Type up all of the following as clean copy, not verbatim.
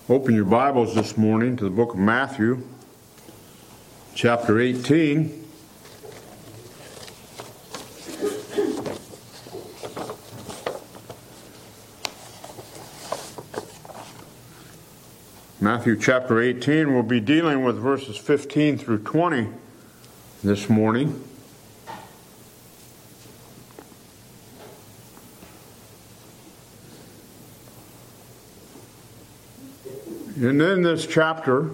Open your Bibles this morning to the book of Matthew, chapter 18. Matthew chapter 18, we'll be dealing with verses 15 through 20 this morning. And in this chapter,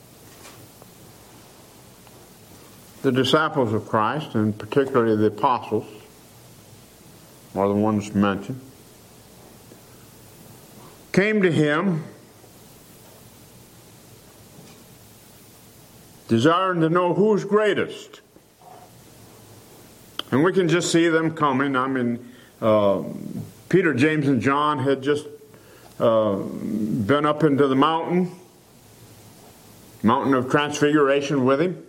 the disciples of Christ, and particularly the apostles, are the ones mentioned, came to him desiring to know who's greatest. And we can just see them coming. I mean, Peter, James, and John had just been up into the mountain of Transfiguration with him.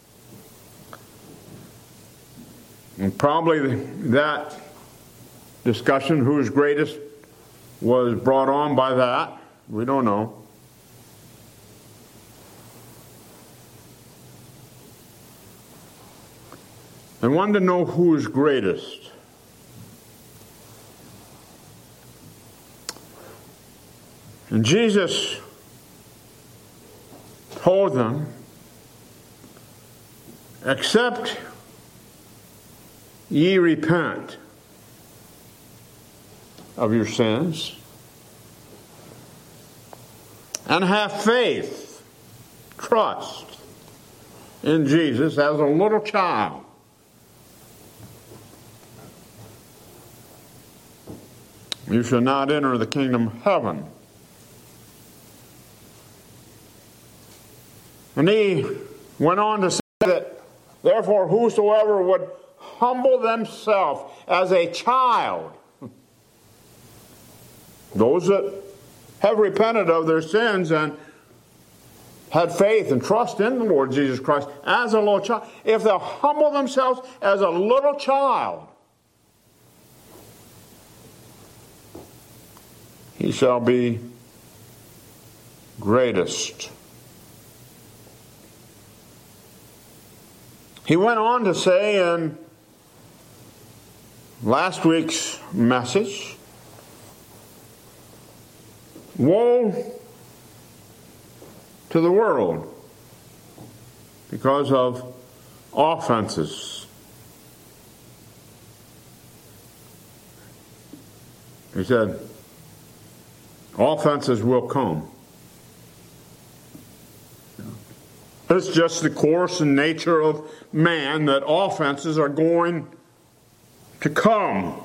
And probably that discussion, who is greatest, was brought on by that. We don't know. I wanted to know who is greatest. And Jesus told them, except ye repent of your sins and have faith, trust in Jesus as a little child, you shall not enter the kingdom of heaven. And he went on to say that, therefore, whosoever would humble themselves as a child, those that have repented of their sins and had faith and trust in the Lord Jesus Christ as a little child, if they'll humble themselves as a little child, he shall be greatest. He went on to say in last week's message, woe to the world because of offenses. He said, offenses will come. It's just the course and nature of man that offenses are going to come.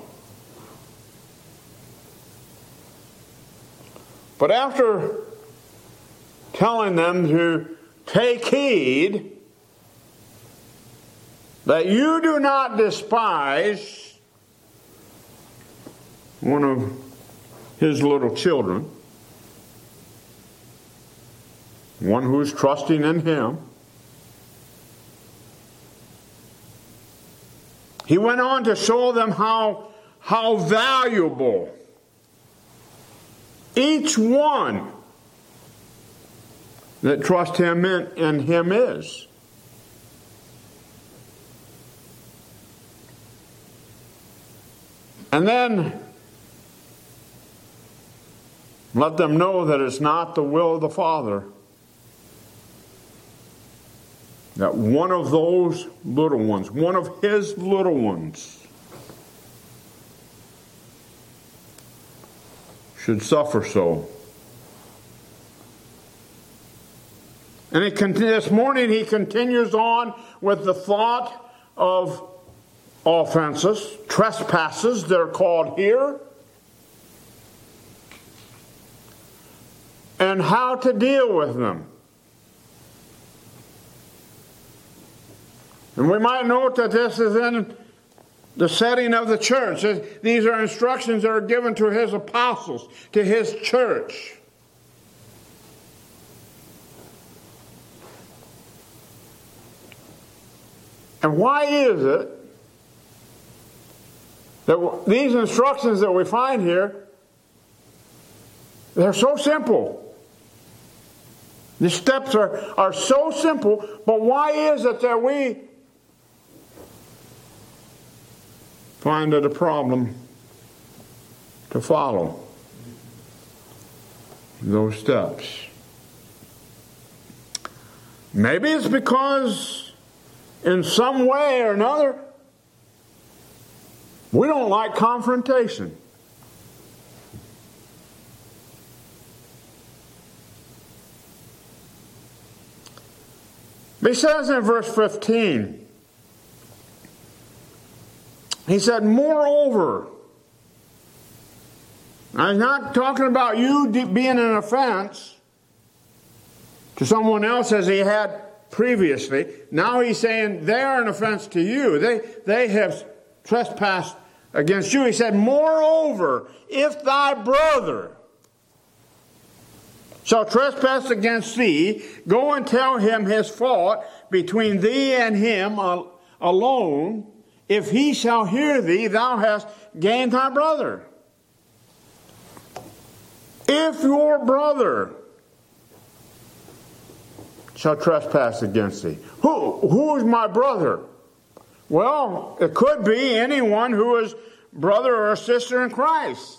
But after telling them to take heed that you do not despise one of his little children, one who is trusting in him, he went on to show them how valuable each one that trusts him in him is. And then let them know that it's not the will of the Father that one of those little ones, one of his little ones, should suffer so. And this morning he continues on with the thought of offenses, trespasses, they're called here, and how to deal with them. And we might note that this is in the setting of the church. These are instructions that are given to his apostles, to his church. And why is it that these instructions that we find here, they're so simple? The steps are so simple, but why is it that we find it a problem to follow those steps? Maybe it's because in some way or another we don't like confrontation. He says in verse 15, he said, moreover. Now, he's not talking about you being an offense to someone else as he had previously. Now he's saying they are an offense to you. They have trespassed against you. He said, moreover, if thy brother shall trespass against thee, go and tell him his fault between thee and him alone. If he shall hear thee, thou hast gained thy brother. If your brother shall trespass against thee. Who is my brother? Well, it could be anyone who is brother or sister in Christ.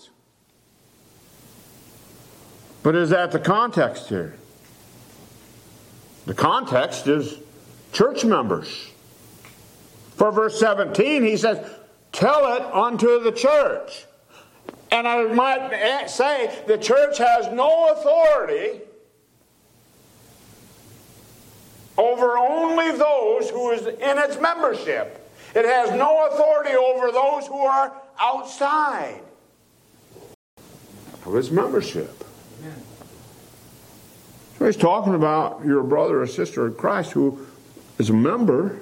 But is that the context here? The context is church members. For verse 17, he says, tell it unto the church. And I might say the church has no authority over only those who is in its membership. It has no authority over those who are outside of its membership. So he's talking about your brother or sister in Christ who is a member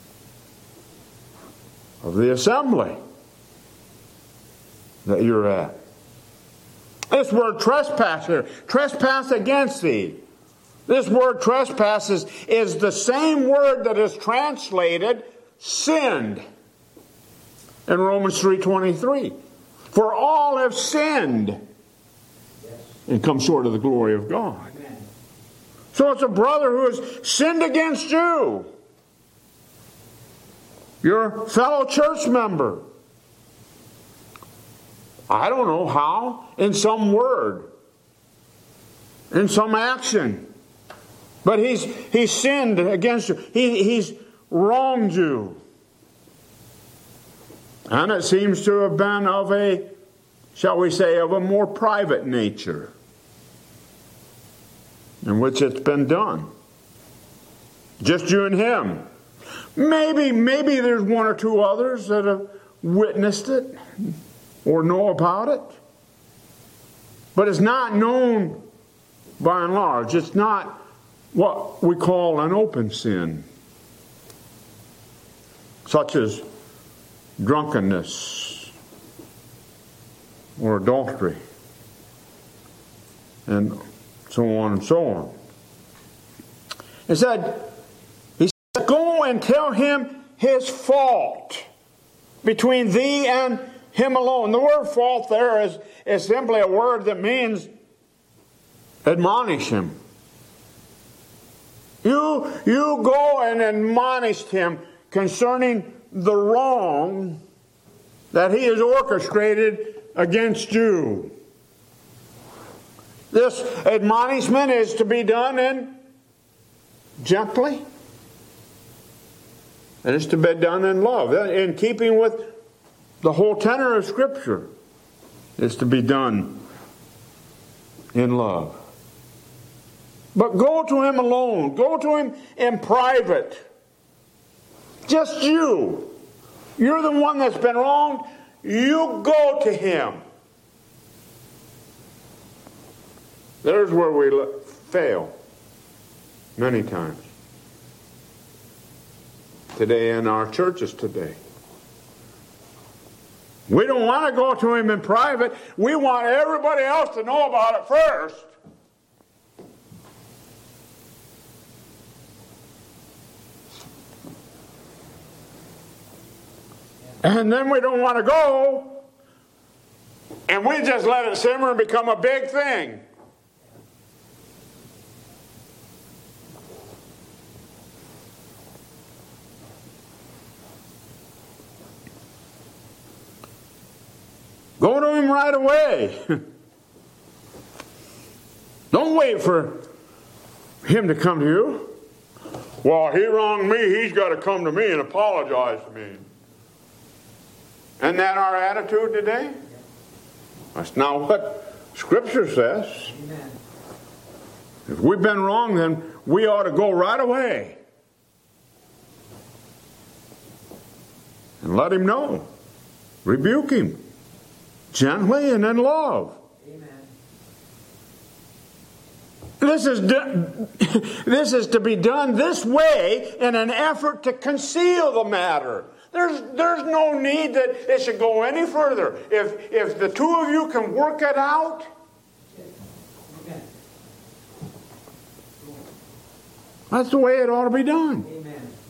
of the assembly that you're at. This word trespass here, trespass against thee. This word trespass is the same word that is translated sinned in Romans 3:23. For all have sinned and come short of the glory of God. So it's a brother who has sinned against you, your fellow church member. I don't know how, in some word, in some action. But he's sinned against you. He's wronged you. And it seems to have been of a, shall we say, of a more private nature in which it's been done. Just you and him. Maybe there's one or two others that have witnessed it or know about it. But it's not known by and large. It's not what we call an open sin, such as drunkenness or adultery and so on and so on. He said, go and tell him his fault between thee and him alone. The word fault there is simply a word that means admonish him. You go and admonish him concerning the wrong that he has orchestrated against you. This admonishment is to be done gently. And it's to be done in love, in keeping with the whole tenor of Scripture. It's to be done in love. But go to him alone. Go to him in private. Just you. You're the one that's been wronged. You go to him. There's where we fail many times. Today in our churches today. We don't want to go to him in private. We want everybody else to know about it first. And then we don't want to go. And we just let it simmer and become a big thing. him right away. Don't wait for him to come to you. Well, he wronged me. He's got to come to me and apologize to me. Isn't that our attitude today? That's not what Scripture says. Amen. If we've been wrong, then we ought to go right away and let him know. Rebuke him gently and in love. Amen. This is to be done this way in an effort to conceal the matter. There's no need that it should go any further. If the two of you can work it out, Amen. that's the way it ought to be done. Amen.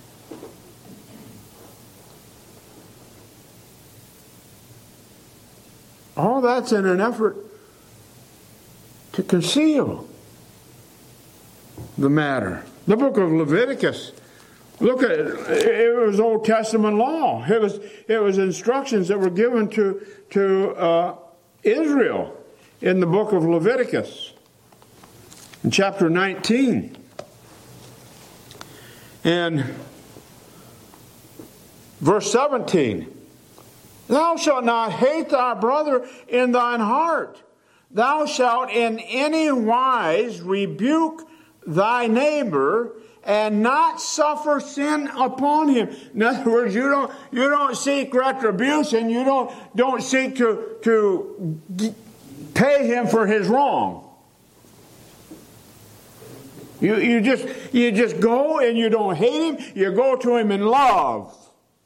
All that's in an effort to conceal the matter. The book of Leviticus, look at it. It was Old Testament law. It was instructions that were given to Israel in the book of Leviticus, in chapter 19. And verse 17. Thou shalt not hate thy brother in thine heart. Thou shalt in any wise rebuke thy neighbor and not suffer sin upon him. In other words, you don't seek retribution. You don't seek to pay him for his wrong. You just go and you don't hate him. You go to him in love.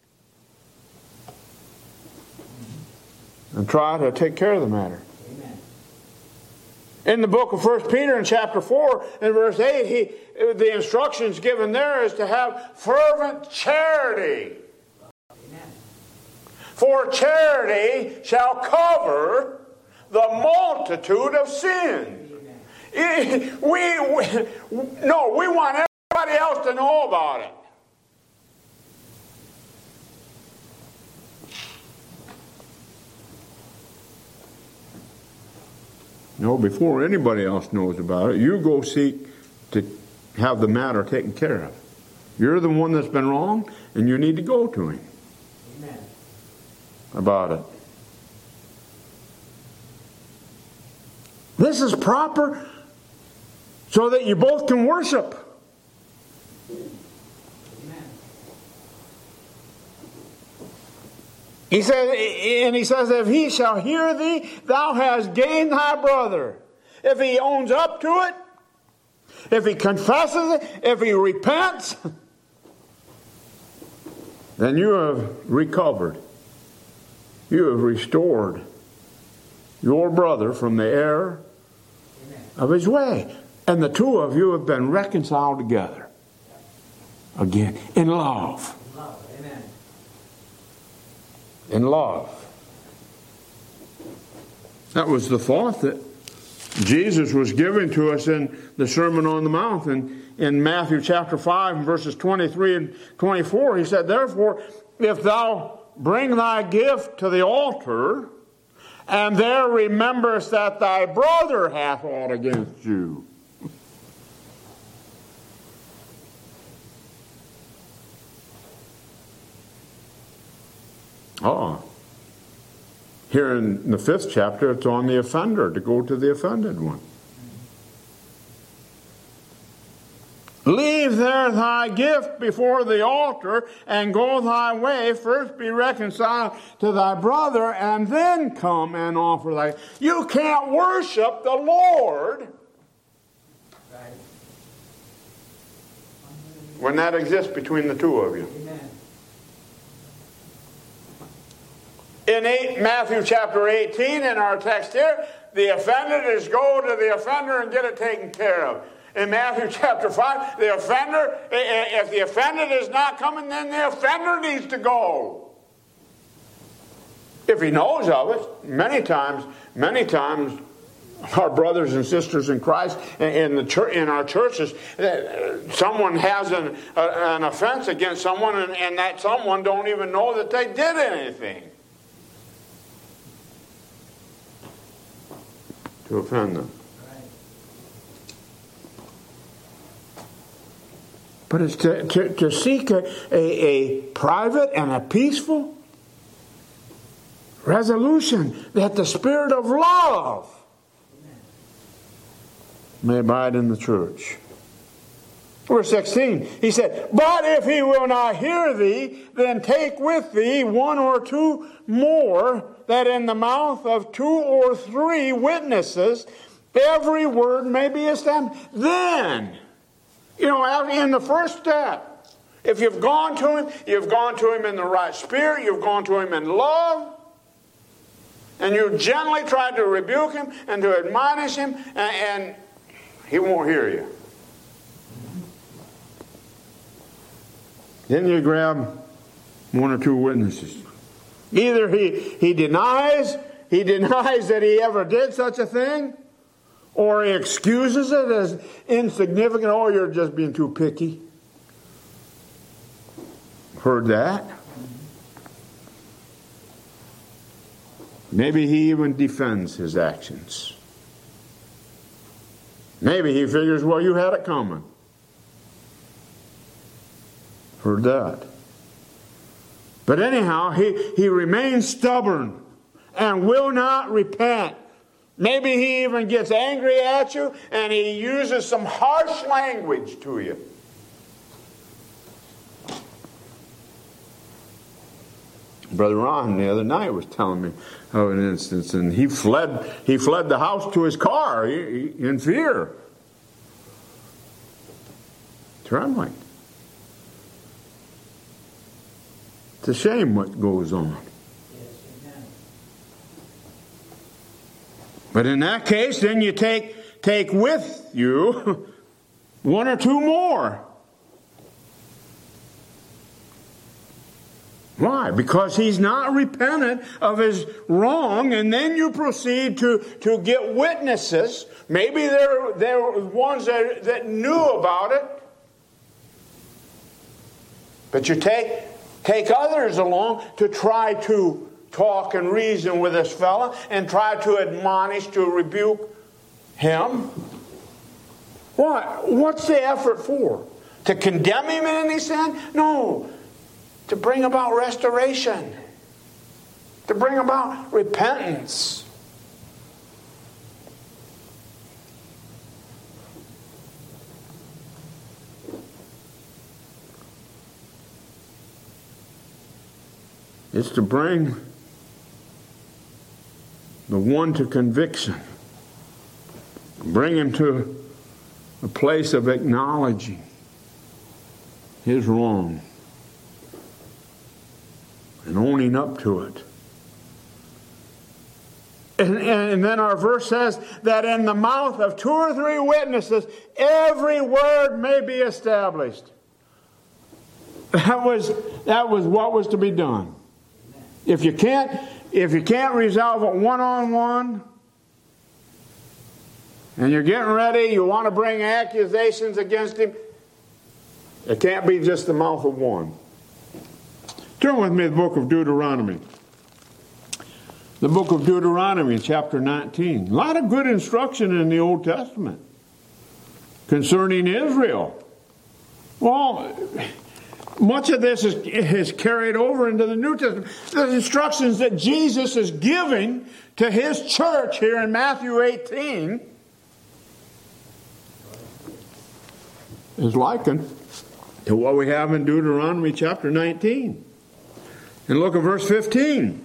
And try to take care of the matter. Amen. In the book of 1 Peter in chapter 4 and verse 8, the instructions given there is to have fervent charity. Amen. For charity shall cover the multitude of sins. We want everybody else to know about it. No, before anybody else knows about it, you go seek to have the matter taken care of. You're the one that's been wrong, and you need to go to him. Amen. About it. This is proper so that you both can worship. Amen. He says, if he shall hear thee, thou hast gained thy brother. If he owns up to it, if he confesses it, if he repents, then you have recovered. You have restored your brother from the error of his way. And the two of you have been reconciled together. Again, in love. Love. Amen. In love. That was the thought that Jesus was giving to us in the Sermon on the Mount. And in Matthew chapter 5 verses 23 and 24, he said, therefore, if thou bring thy gift to the altar, and there rememberest that thy brother hath aught against you. Here in the 5th chapter, it's on the offender to go to the offended one. Leave there thy gift before the altar and go thy way. First be reconciled to thy brother and then come and offer thy. You can't worship the Lord when that exists between the two of you. Amen. In Matthew chapter 18, in our text here, the offended is go to the offender and get it taken care of. In Matthew chapter 5, the offender, if the offended is not coming, then the offender needs to go. If he knows of it, many times, our brothers and sisters in Christ, in our churches, someone has an offense against someone, and that someone don't even know that they did anything. to offend them. But it's to seek a private and a peaceful resolution that the Spirit of love may abide in the church. Verse 16, he said, "But if he will not hear thee, then take with thee one or two more, that in the mouth of 2 or 3 witnesses every word may be established." Then, in the first step, if you've gone to him in the right spirit, you've gone to him in love, and you gently tried to rebuke him and to admonish him, and he won't hear you. Then you grab 1 or 2 witnesses. Either he denies that he ever did such a thing, or he excuses it as insignificant. "Oh, you're just being too picky." Heard that? Maybe he even defends his actions. Maybe he figures, well, you had it coming. Heard that. But anyhow, he remains stubborn and will not repent. Maybe he even gets angry at you and he uses some harsh language to you. Brother Ron the other night was telling me of an instance, and he fled the house to his car in fear, trembling. It's a shame what goes on. But in that case, then you take with you 1 or 2 more. Why? Because he's not repentant of his wrong, and then you proceed to get witnesses. Maybe there were ones that knew about it. But you take others along to try to talk and reason with this fella and try to admonish, to rebuke him. What? What's the effort for? To condemn him in any sin? No. To bring about restoration. To bring about repentance. It's to bring the one to conviction. Bring him to a place of acknowledging his wrong and owning up to it. And then our verse says that in the mouth of 2 or 3 witnesses, every word may be established. That was what was to be done. If you can't resolve it one-on-one, and you're getting ready, you want to bring accusations against him, it can't be just the mouth of one. Turn with me to the book of Deuteronomy. The book of Deuteronomy, chapter 19. A lot of good instruction in the Old Testament concerning Israel. Well, much of this is carried over into the New Testament. The instructions that Jesus is giving to his church here in Matthew 18 is likened to what we have in Deuteronomy chapter 19. And look at verse 15.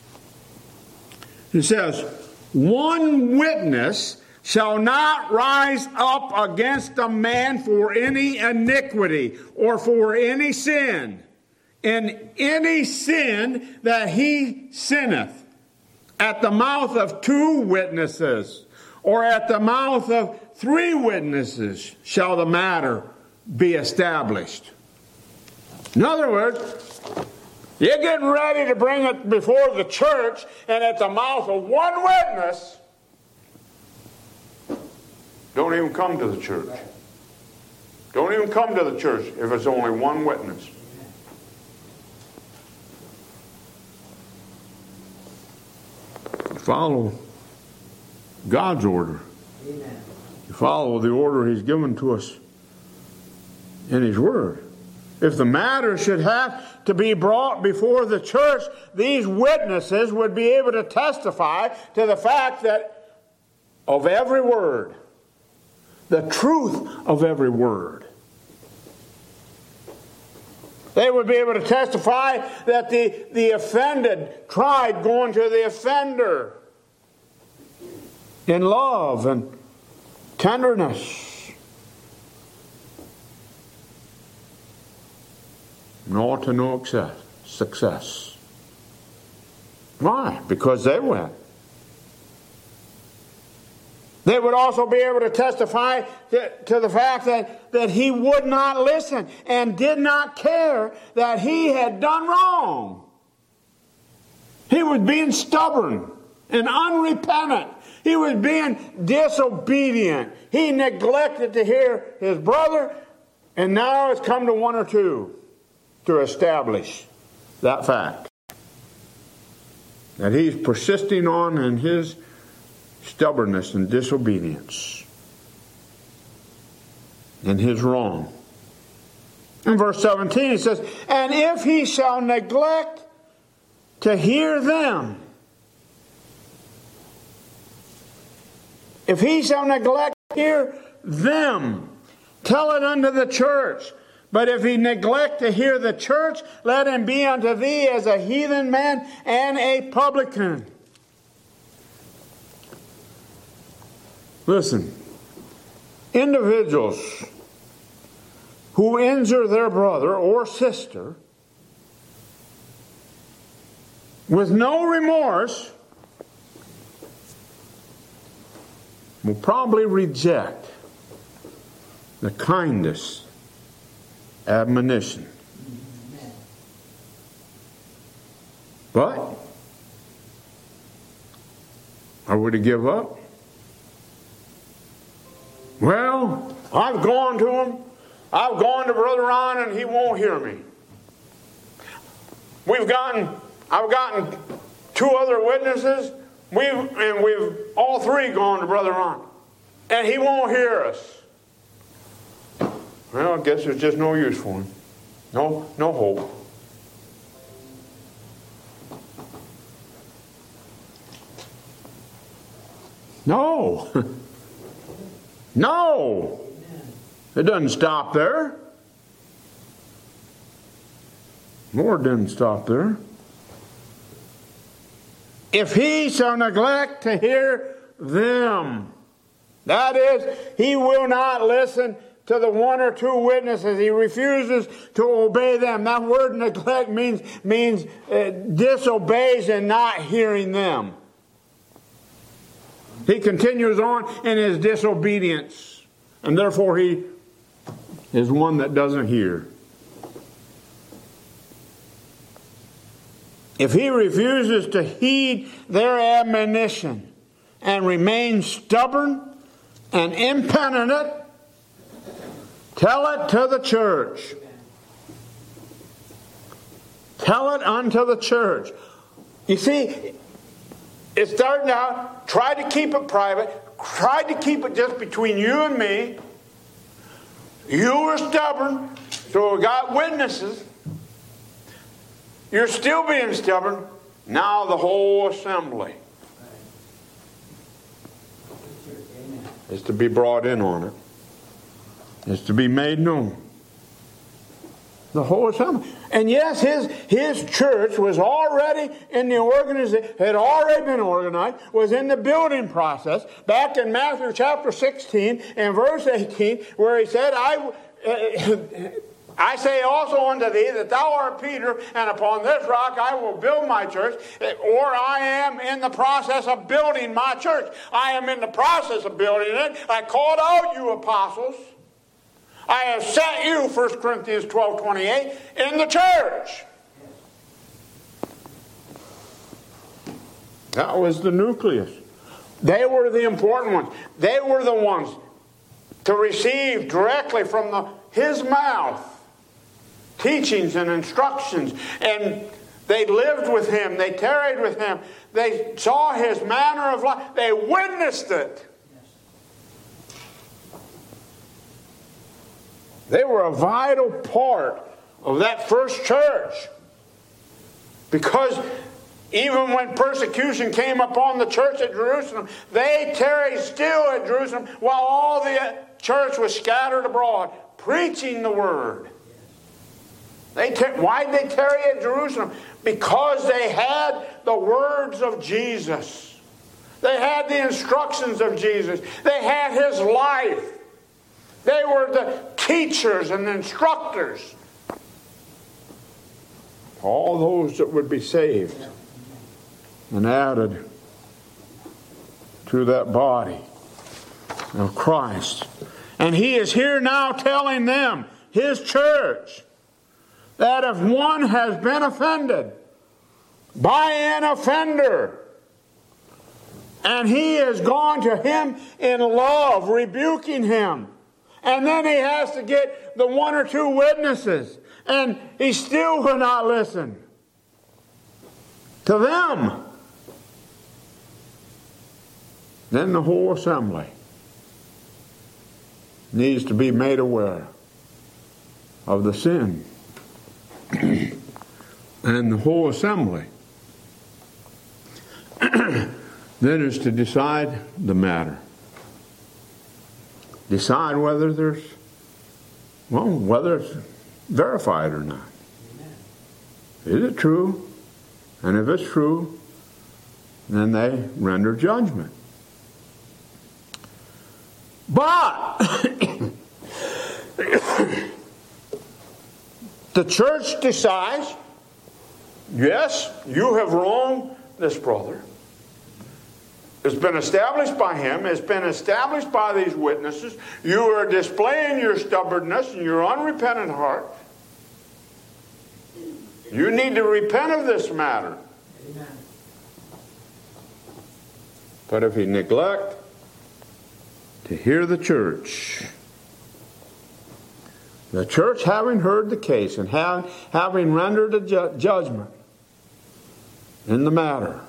It says, "One witness shall not rise up against a man for any iniquity or for any sin, in any sin that he sinneth, at the mouth of 2 witnesses, or at the mouth of 3 witnesses shall the matter be established." In other words, you're getting ready to bring it before the church, and at the mouth of 1 witness, don't even come to the church. Don't even come to the church if it's only 1 witness. Follow God's order. Amen. To follow the order He's given to us in His Word. If the matter should have to be brought before the church, these witnesses would be able to testify to the fact that of every word, the truth of every word. They would be able to testify that the offended tried going to the offender in love and tenderness. And all to no success. Why? Because they went. They would also be able to testify to the fact that he would not listen and did not care that he had done wrong. He was being stubborn and unrepentant. He was being disobedient. He neglected to hear his brother, and now it's come to one or two to establish that fact. That he's persisting on in his stubbornness and disobedience. In his wrong. In verse 17 he says, and if he shall neglect to hear them. If he shall neglect to hear them, tell it unto the church. But if he neglect to hear the church, let him be unto thee as a heathen man and a publican. Listen, individuals who injure their brother or sister with no remorse will probably reject the kindest admonition. But are we to give up? Well, I've gone to him. I've gone to Brother Ron and he won't hear me. I've gotten two other witnesses. We've all three gone to Brother Ron. And he won't hear us. Well, I guess there's just no use for him. No hope. No. No. It doesn't stop there. Lord didn't stop there. If he shall neglect to hear them, that is, he will not listen to the one or two witnesses. He refuses to obey them. That word neglect means disobeys and not hearing them. He continues on in his disobedience. And therefore he is one that doesn't hear. If he refuses to heed their admonition and remains stubborn and impenitent, tell it to the church. Tell it unto the church. You see, it's starting out, try to keep it private, try to keep it just between you and me. You were stubborn, so we got witnesses. You're still being stubborn. Now the whole assembly is to be brought in on it. Is to be made known. The whole assembly. And yes, his church was already in the organization, had already been organized, was in the building process. Back in Matthew chapter 16 and verse 18, where he said, I say also unto thee that thou art Peter, and upon this rock I will build my church. Or I am in the process of building my church. I am in the process of building it. I called out you apostles. I have set you, 1 Corinthians 12:28, in the church. That was the nucleus. They were the important ones. They were the ones to receive directly from his mouth teachings and instructions and They lived with him. They tarried with him. They saw his manner of life. They witnessed it. They were a vital part of that first church. Because even when persecution came upon the church at Jerusalem, they tarried still at Jerusalem while all the church was scattered abroad, preaching the word. Why did they tarry at Jerusalem? Because they had the words of Jesus. They had the instructions of Jesus. They had his life. They were the teachers and instructors. All those that would be saved and added to that body of Christ. And he is here now telling them, his church, that if one has been offended by an offender, and he has gone to him in love, rebuking him, and then he has to get the one or two witnesses, and he still will not listen to them, then the whole assembly needs to be made aware of the sin. And the whole assembly then is to decide the matter. Decide whether whether it's verified or not. Is it true? And if it's true, then they render judgment. But the church decides, yes, you have wronged this brother. It's been established by him. It's been established by these witnesses. You are displaying your stubbornness and your unrepentant heart. You need to repent of this matter. Amen. But if you neglect to hear the church having heard the case and having rendered a judgment in the matter,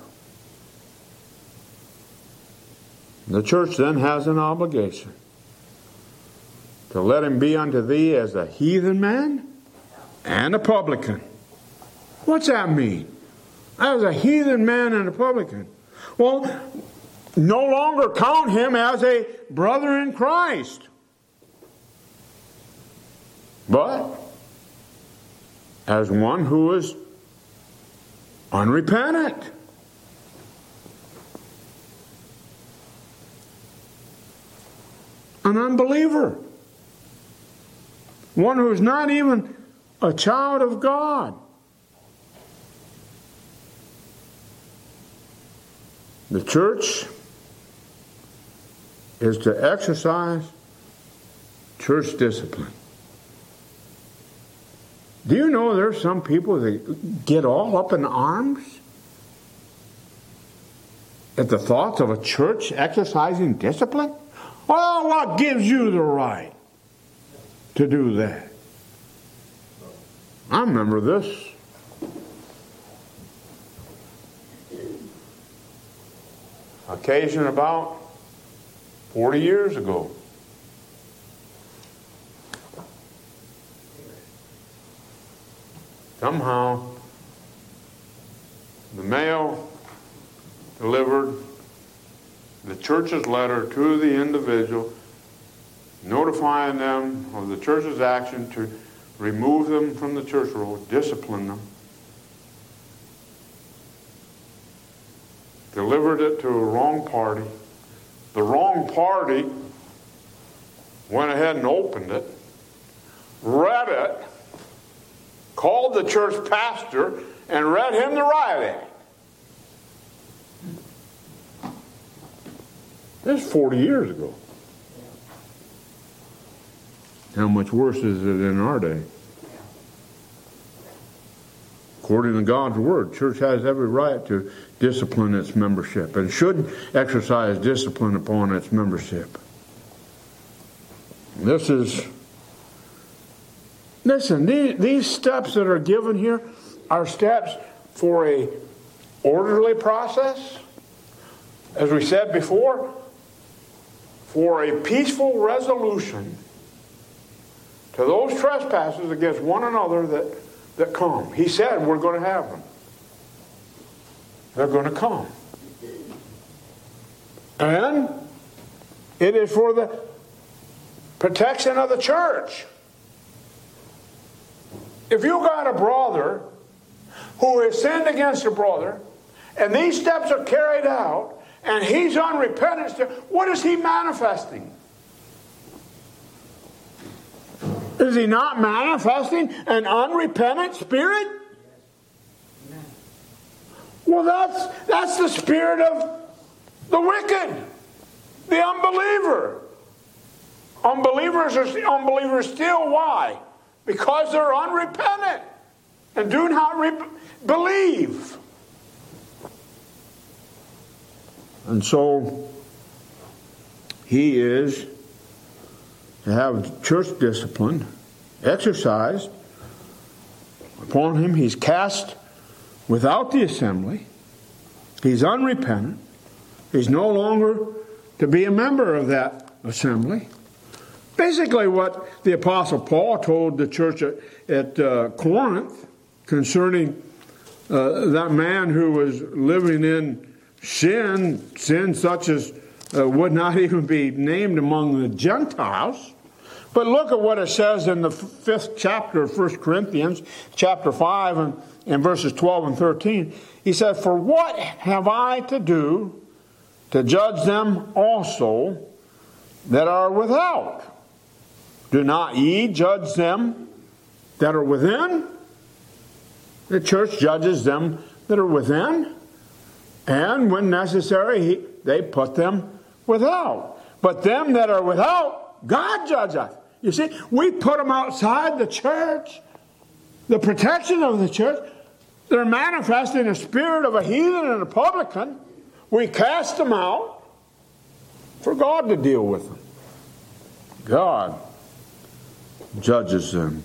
the church then has an obligation to let him be unto thee as a heathen man and a publican. What's that mean? As a heathen man and a publican. Well, no longer count him as a brother in Christ, but as one who is unrepentant. An unbeliever. One who's not even a child of God. The church is to exercise church discipline. Do you know there's some people that get all up in arms at the thoughts of a church exercising discipline? Well, what gives you the right to do that? I remember this. Occasion about 40 years ago. Somehow, the mail delivered the church's letter to the individual, notifying them of the church's action to remove them from the church roll, discipline them. Delivered it to a wrong party. The wrong party went ahead and opened it, read it, called the church pastor, and read him the riot act. This is 40 years ago. How much worse is it in our day? According to God's word, church has every right to discipline its membership and should exercise discipline upon its membership. Listen, these steps that are given here are steps for a orderly process, as we said before, for a peaceful resolution to those trespasses against one another that come. He said we're going to have them. They're going to come. And it is for the protection of the church. If you got a brother who has sinned against a brother, and these steps are carried out, and he's unrepentant, what is he manifesting? Is he not manifesting an unrepentant spirit? Well, that's the spirit of the wicked, the unbeliever. Unbelievers are unbelievers still. Why? Because they're unrepentant and do not believe. And so he is to have church discipline exercised upon him. He's cast without the assembly. He's unrepentant. He's no longer to be a member of that assembly. Basically what the Apostle Paul told the church at Corinth concerning that man who was living in sin such as would not even be named among the Gentiles. But look at what it says in the 5th chapter of 1 Corinthians, chapter 5 and verses 12 and 13. He said, "For what have I to do to judge them also that are without? Do not ye judge them that are within?" The church judges them that are within, and when necessary, they put them without. But them that are without, God judgeth. You see, we put them outside the church, the protection of the church. They're manifesting a spirit of a heathen and a publican. We cast them out for God to deal with them. God judges them.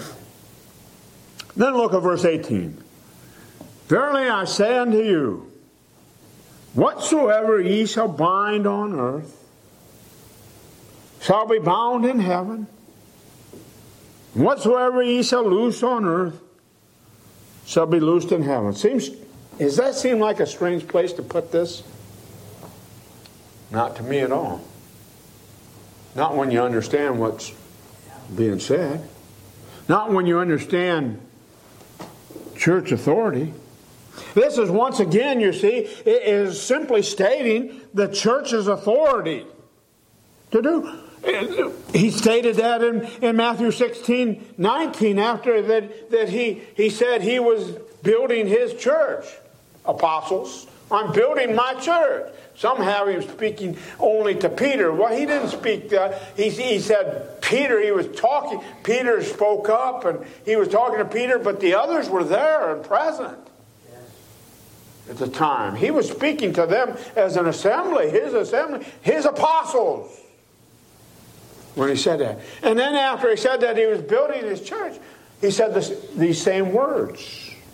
Then look at verse 18. "Verily I say unto you, whatsoever ye shall bind on earth shall be bound in heaven. And whatsoever ye shall loose on earth shall be loosed in heaven." Does that seem like a strange place to put this? Not to me at all. Not when you understand what's being said. Not when you understand church authority. This is once again, you see, it is simply stating the church's authority to do. He stated that in Matthew 16:19 after that he said he was building his church. Apostles, I'm building my church. Some have him speaking only to Peter. Well, he didn't speak that. He said Peter, he was talking. Peter spoke up and he was talking to Peter, but the others were there and present at the time. He was speaking to them as an assembly, his apostles, when he said that. And then after he said that he was building his church, he said these same words.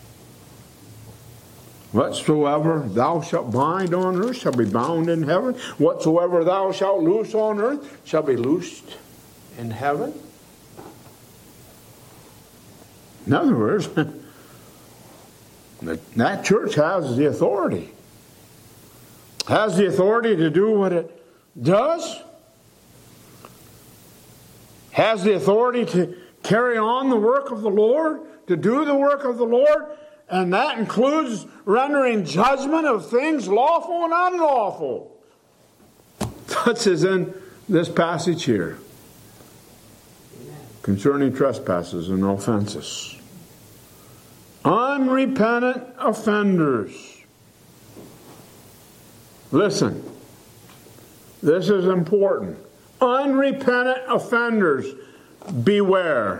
"Whatsoever thou shalt bind on earth shall be bound in heaven. Whatsoever thou shalt loose on earth shall be loosed in heaven." In other words, that church has the authority. Has the authority to do what it does. Has the authority to carry on the work of the Lord, to do the work of the Lord. And that includes rendering judgment of things lawful and unlawful. Such as in this passage here. Concerning trespasses and offenses. Unrepentant offenders. Listen. This is important. Unrepentant offenders. Beware.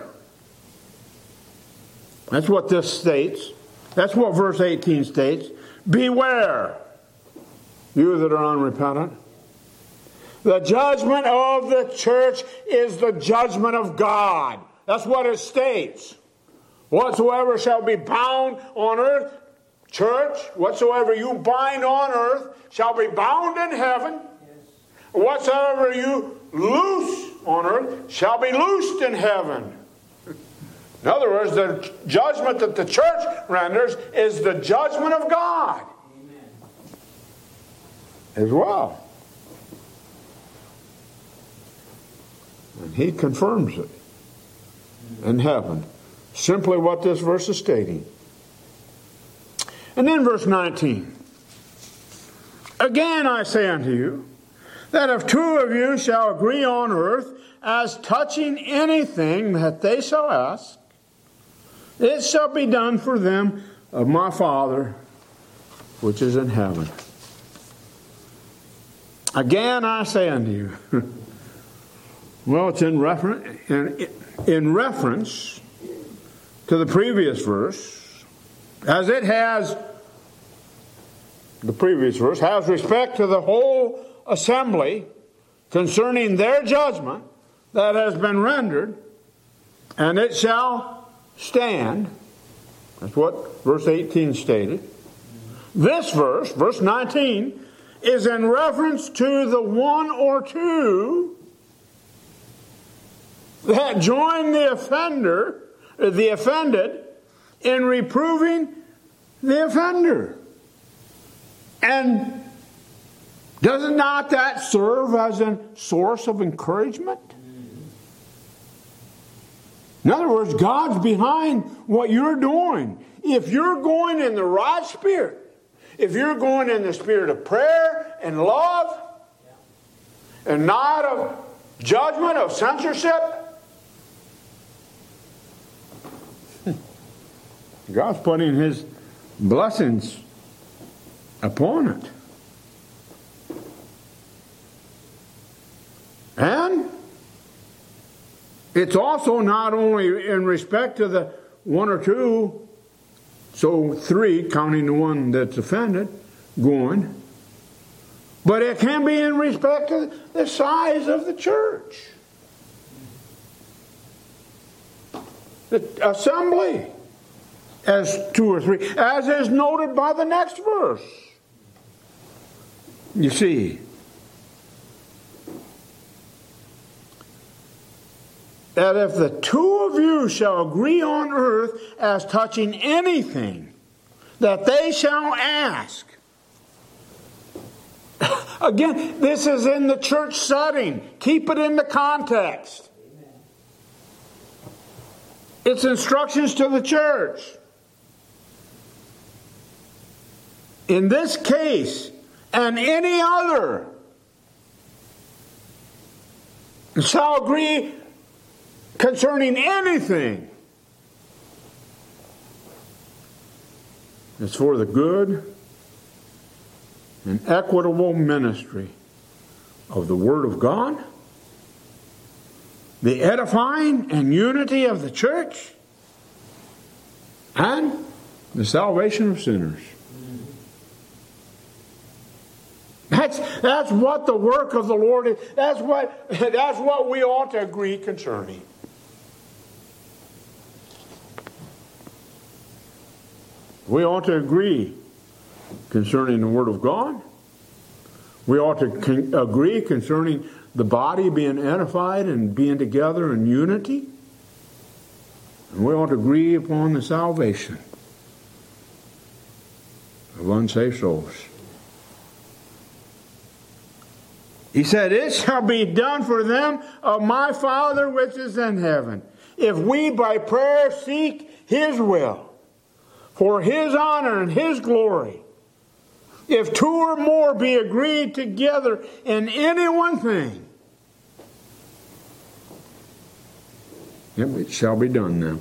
That's what this states. That's what verse 18 states. Beware, you that are unrepentant. The judgment of the church is the judgment of God. That's what it states. Whatsoever shall be bound on earth church, whatsoever you bind on earth shall be bound in heaven. Whatsoever you loose on earth shall be loosed in heaven. In other words, the judgment that the church renders is the judgment of God. Amen. As well. And He confirms it in heaven. Simply what this verse is stating. And then verse 19. Again I say unto you, that if two of you shall agree on earth as touching anything that they shall ask, it shall be done for them of my Father which is in heaven. Again I say unto you. Well, it's in reference to the previous verse, as it has, the previous verse, has respect to the whole assembly concerning their judgment that has been rendered, and it shall stand. That's what verse 18 stated. This verse, verse 19, is in reference to the one or two that join the offended in reproving the offender. And does not that serve as a source of encouragement? In other words, God's behind what you're doing. If you're going in the right spirit, if you're going in the spirit of prayer and love, and not of judgment, of censorship, God's putting His blessings upon it. And it's also not only in respect to the one or two, so three, counting the one that's offended, going, but it can be in respect to the size of the church. The assembly. As two or three, as is noted by the next verse. You see, that if the two of you shall agree on earth as touching anything that they shall ask. Again, this is in the church setting. Keep it in the context. It's instructions to the church. In this case, and any other, shall agree concerning anything. It's for the good and equitable ministry of the Word of God, the edifying and unity of the church, and the salvation of sinners. That's what the work of the Lord is. That's what we ought to agree concerning. We ought to agree concerning the Word of God. We ought to agree concerning the body being edified and being together in unity. And we ought to agree upon the salvation of unsaved souls. He said, it shall be done for them of my Father which is in heaven. If we by prayer seek His will, for His honor and His glory, if two or more be agreed together in any one thing, it shall be done then.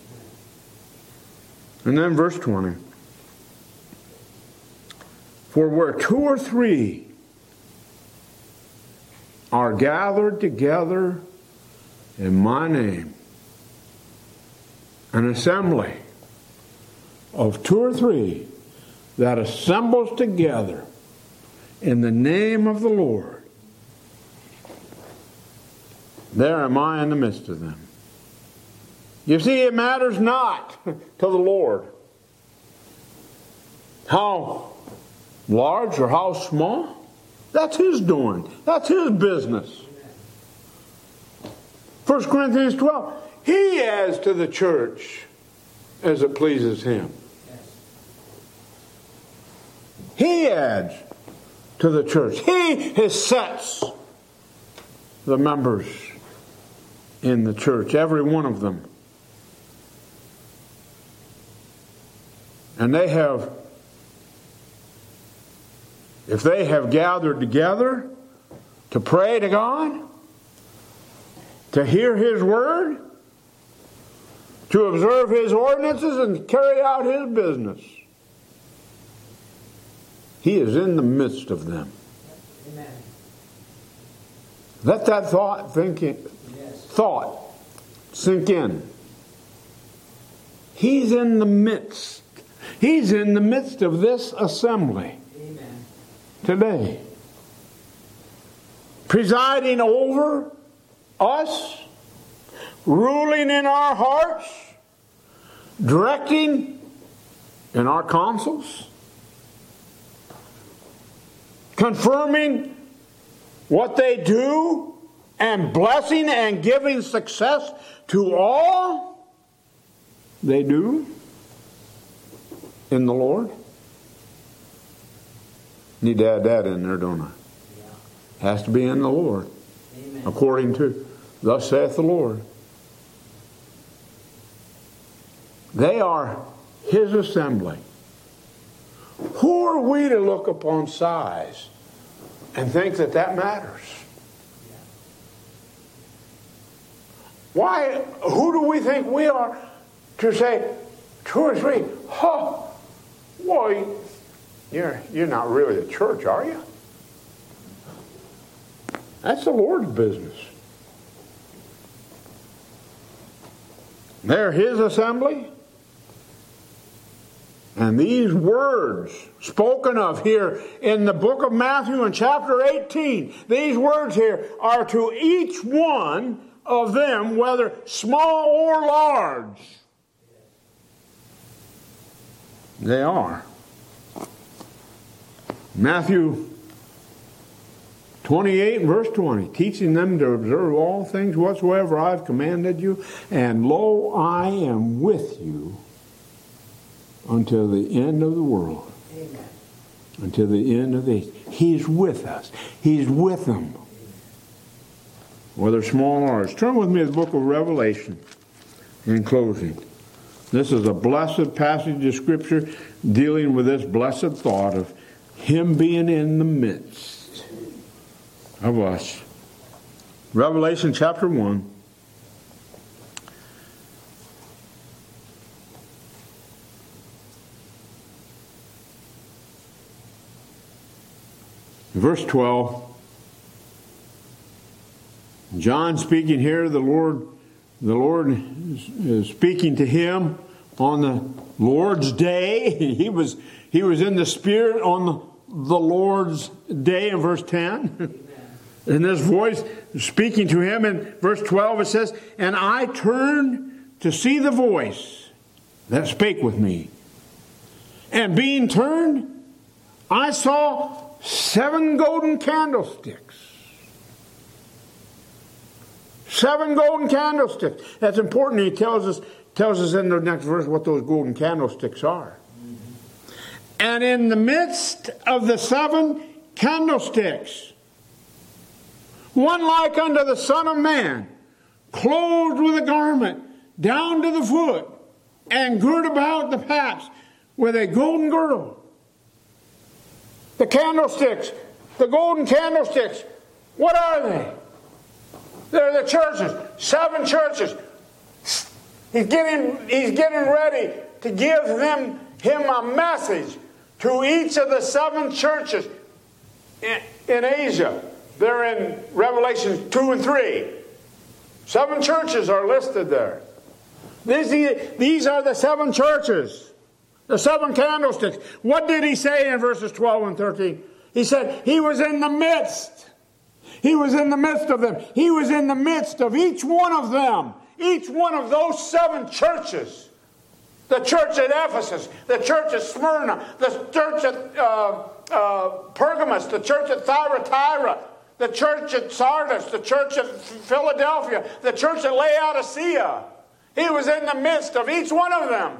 And then verse 20. For where two or three are gathered together in my name, an assembly of two or three that assembles together in the name of the Lord, there am I in the midst of them. You see, it matters not to the Lord How large or how small, that's His doing. That's His business. 1 Corinthians 12, He adds to the church as it pleases Him. He adds to the church. He sets the members in the church, every one of them. And they have, if they have gathered together to pray to God, to hear His word, to observe His ordinances and carry out His business, He is in the midst of them. Amen. Let that thought sink in. He's in the midst. He's in the midst of this assembly. Amen. Today. Presiding over us, ruling in our hearts, directing in our councils, confirming what they do, and blessing and giving success to all they do in the Lord. Need to add that in there, don't I? Yeah. Has to be in the Lord. Amen. According to, thus saith the Lord. They are His assembly. Who are we to look upon size and think that that matters? Why? Who do we think we are to say 2 or 3? Oh, boy, you're not really a church, are you? That's the Lord's business. They're His assembly. And these words spoken of here in the book of Matthew in chapter 18, these words here are to each one of them, whether small or large. They are. Matthew 28 verse 20, teaching them to observe all things whatsoever I've commanded you, and lo, I am with you until the end of the world. Amen. Until the end of the age. He's with us. He's with them. Whether small or large. Turn with me to the book of Revelation in closing. This is a blessed passage of Scripture dealing with this blessed thought of Him being in the midst of us. Revelation chapter 1. Verse 12. John speaking here, the Lord is speaking to him on the Lord's day. He was in the Spirit on the Lord's day in verse 10. And this voice speaking to him in verse 12, it says, and I turned to see the voice that spake with me. And being turned, I saw 7 golden candlesticks. 7 golden candlesticks. That's important. He tells us in the next verse what those golden candlesticks are. Mm-hmm. And in the midst of the 7 candlesticks, one like unto the Son of Man, clothed with a garment down to the foot, and girt about the paps with a golden girdle. The candlesticks, the golden candlesticks, what are they? They're the churches, 7 churches. He's getting ready to give him a message to each of the 7 churches in Asia. They're in Revelation 2 and 3. 7 churches are listed there. These are the 7 churches. The 7 candlesticks. What did he say in verses 12 and 13? He said, He was in the midst. He was in the midst of them. He was in the midst of each one of them. Each one of those 7 churches. The church at Ephesus, the church at Smyrna, the church at Pergamos, the church at Thyatira, the church at Sardis, the church at Philadelphia, the church at Laodicea. He was in the midst of each one of them.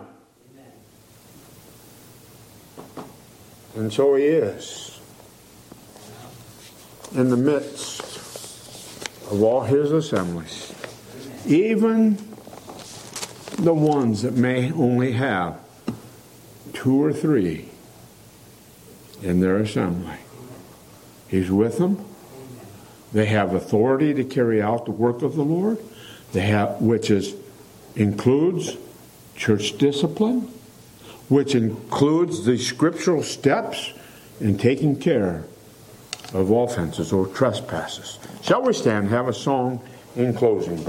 And so he is in the midst of all his assemblies. Even the ones that may only have 2 or 3 in their assembly. He's with them. They have authority to carry out the work of the Lord. They have, includes church discipline, which includes the scriptural steps in taking care of offenses or trespasses. Shall we stand and have a song in closing?